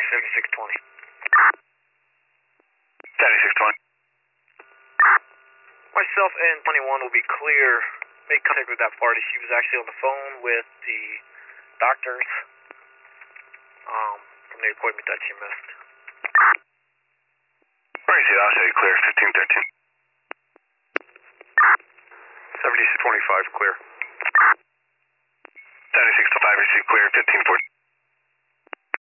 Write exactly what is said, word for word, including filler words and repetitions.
seventy-six twenty. seventy-six twenty. Myself and twenty-one will be clear. Made contact with that party. She was actually on the phone with the doctors um, from the appointment that she missed. Roger, I'll say clear, fifteen thirteen. seventy-six twenty-five, clear. seventy-six twenty-five, receive clear, fifteen fourteen.